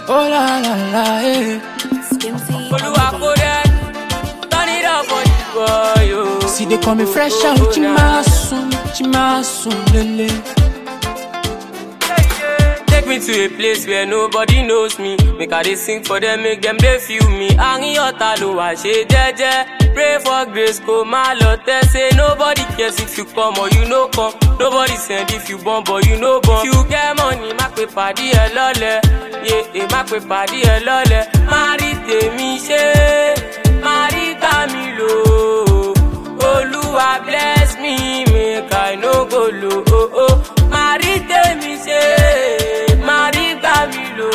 Oh la la la, eh. Turn it up for the boy, yo. See they call me fresh out, chimasun, lele. Take me to a place where nobody knows me. Make I dey sing for them, make them they feel me. Àárín ọ̀tá ló wà ṣe jẹ́jẹ́. Pray for grace, kó má lọ tẹ́. Say nobody cares if you come or you no come. Nobody send if you born, but you no born. If you get money, má pe pàdí ẹ lọ́lẹ̀. Yeah, má pe pàdí ẹ lọ́lẹ̀. Má rí tèmi ṣe, má rí tàmí lò. Olúwa bless me, make I no go low. Oh, oh. Má rí tèmi ṣe, má rí tàmí lò.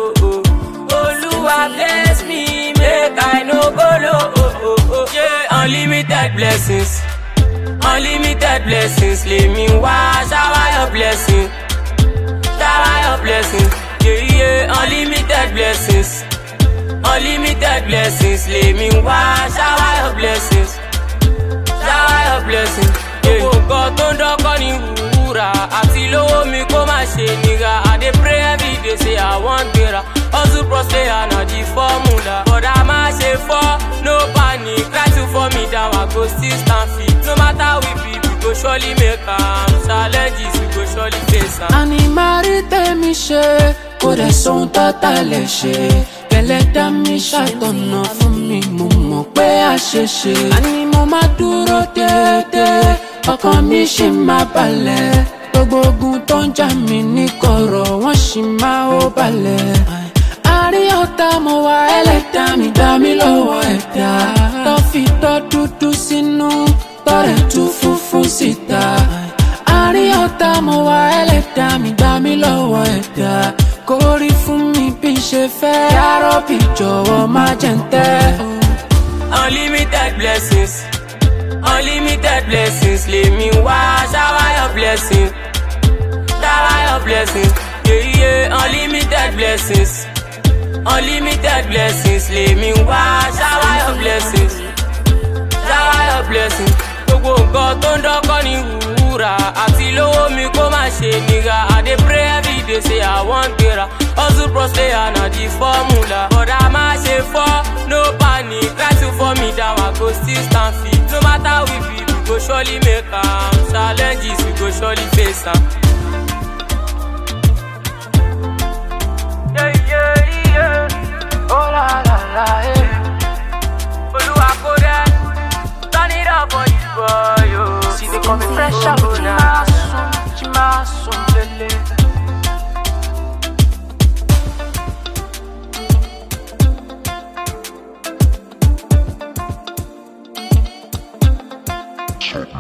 Olúwa bless me, make I no go low. Oh, oh, oh. Yeah, unlimited blessings. Unlimited blessings, let me wash, shower your blessing. Shower your blessing. Yeah, yeah, unlimited blessings. Unlimited blessings, let me wash, shower your blessings. Shower your blessing. Gbogbo nǹkan tó ń dọ́kọ́ ní wúrà. Àti lówó mi kó má ṣe nìga. I dey pray every day say I wan gbéra. Hustle prosper na the formula. Bọ̀dá má ṣe fọ́, no panic. Try to fall me down, I go still stand fit. No matter we be, we go surely make am. Challenges, we go surely face am. Àní má rí tèmi ṣe, kò dẹ̀ sóhun tọ́ta lè ṣe. Ẹlẹ́dàá mi ṣàtọ̀nà fún mi, mo mọ̀ pé àṣeṣe. Àní mo máa dúró déédéé, ọkàn mi ṣì máa balẹ̀. Gbogbo ogun tó ń jà mí ní kọ̀rọ̀, wọ́n ṣì máa ó balẹ̀. Àárín ọ̀tá mo wà, ẹlẹ́dàá mi dá mi lọ́wọ́ ẹ̀dá. Tó fi tọ́ dúdú sínú, tọ́rẹ̀ tú funfun síta. Àárín ọ̀tá mo wà, ẹlẹ́dàá mi dá mi lọ́wọ́ ẹ̀dá. Kó rí fún mi bí ṣe fẹ́, yárọ́bì jọ̀wọ́ má jẹ́ ń tẹ́. Unlimited blessings. Unlimited blessings, let me wash, shower your blessing. Shower your blessing. Yeah, yeah, unlimited blessings. Unlimited blessings, let me wash, shower your blessings. Shower your blessing. Gbogbo nǹkan tó ń dọ́kọ́ ní wúrà. Àti lówó mi kó má ṣe nìga. I dey pray every day say I wan gbéra. Hustle prosper na the formula. Bọ̀dá má ṣe fọ́, no panic. Try to fall me down, I go still stand fit. No matter we be, we go surely make am. Challenges, we go surely face am. Yeah, yeah, yeah. Oh la la la, eh. Olúwa kó dẹ́, turn it up for this boy, yo. See they call me fresh out, chimasun, lele.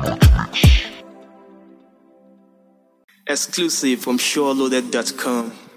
Exclusive from SureLoaded.com.